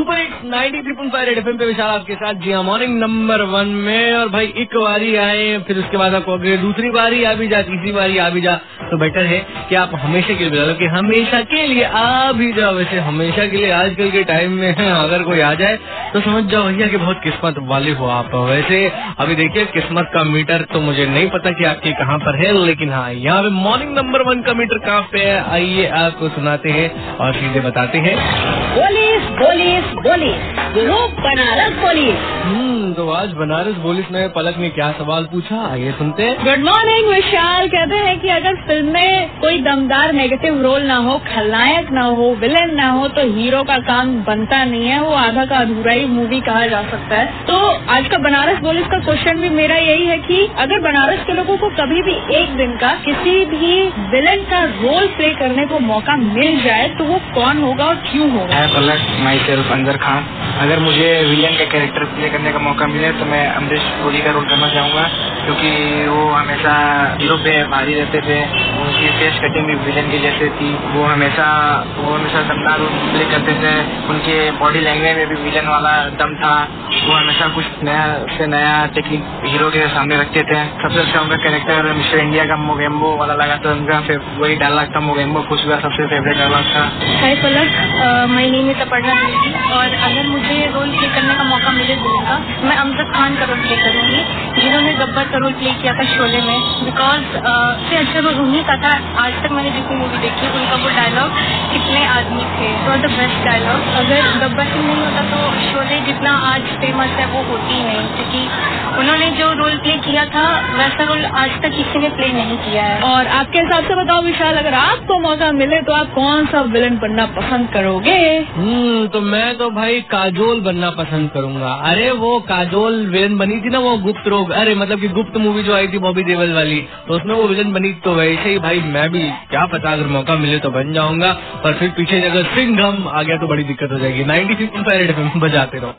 Super hits 93.5 red FM पे विशाल आपके साथ। जी हाँ, मॉर्निंग नंबर 1 में। और भाई एक बारी आए, फिर उसके बाद आपको अगर दूसरी बारी आ भी जा, तीसरी बारी आ भी जा, तो बेटर है कि आप हमेशा के लिए बता दो कि हमेशा के लिए आ भी जाओ। वैसे हमेशा के लिए आजकल के टाइम में अगर कोई आ जाए तो समझ जाओ भैया कि बहुत किस्मत वाले हो आप। वैसे अभी देखिए, किस्मत का मीटर तो मुझे नहीं पता कि आपके कहाँ पर है, लेकिन हाँ, यहाँ पे मॉर्निंग नंबर 1 का मीटर कहाँ पे है, आइए आपको सुनाते हैं और चीजें बताते हैं। पुलिस पुलिस पुलिस, वो बनारस पुलिस। तो आज बनारस पुलिस में पलक ने क्या सवाल पूछा, आइए सुनते हैं। Good morning Vishal. कहते हैं कि अगर फिल्म में कोई दमदार नेगेटिव रोल ना हो, खलनायक ना हो, विलेन ना हो, तो हीरो का काम बनता नहीं है, वो आधा का अधूरा ही मूवी कहा जा सकता है। तो आज का बनारस पुलिस का क्वेश्चन भी मेरा यही है कि अगर बनारस के लोगों को कभी भी एक दिन का किसी भी विलेन का रोल प्ले करने को मौका मिल जाए तो वो कौन होगा और क्यों होगा? Palak, myself Anjar Khan. अगर मुझे विलेन का कैरेक्टर प्ले करने का मौका मिले तो मैं अमरीश पुरी का रोल करना चाहूँगा, क्योंकि वो हमेशा हीरो पे भारी रहते थे। उनकी फेस कटिंग भी विलेन की जैसे थी। वो हमेशा दमदार रोल प्ले करते थे। उनके बॉडी लैंग्वेज में भी विलेन वाला दम था। वो हमेशा कुछ नया से नया टेक्निक हीरो के सामने रखते थे। सबसे अच्छा उनका कैरेक्टर मिस्टर इंडिया का मोगेम्बो वाला लगा था। उनका वही डायलॉग था, मोगेम्बो खुश हुआ, सबसे फेवरेट डायलॉग था। Hi Palak, my name is Aparna Devi, और अगर मुझे रोल प्ले करने का मौका मिले विलेन का, मैं अमजद खान का रोल प्ले करूंगी, जिन्होंने गब्बर का रोल प्ले किया था शोले में। बिकॉज सबसे अच्छा रोल उन्हीं का था। आज तक मैंने जितनी मूवी देखी, उनका वो डायलॉग, कितने आदमी थे, वो द बेस्ट डायलॉग। अगर गब्बर सिंह नहीं होता तो शोले जितना आज फेमस है वो होती ही नहीं, क्योंकि उन्होंने जो रोल प्ले किया था वैसा रोल आज तक किसी ने प्ले नहीं किया है। और आपके हिसाब से बताओ विशाल, अगर आपको मौका मिले तो आप कौन सा विलेन बनना पसंद करोगे? तो मैं तो भाई काजोल बनना पसंद करूंगा। अरे वो काजोल विलन बनी थी ना, वो गुप्त रोग, अरे मतलब कि गुप्त मूवी जो आई थी बॉबी देओल वाली, तो उसमें वो विलन बनी। तो वैसे ही भाई मैं भी, क्या पता, अगर मौका मिले तो बन जाऊंगा। पर फिर पीछे अगर सिंघम आ गया तो बड़ी दिक्कत हो जाएगी। 93.5 बजाते रहो।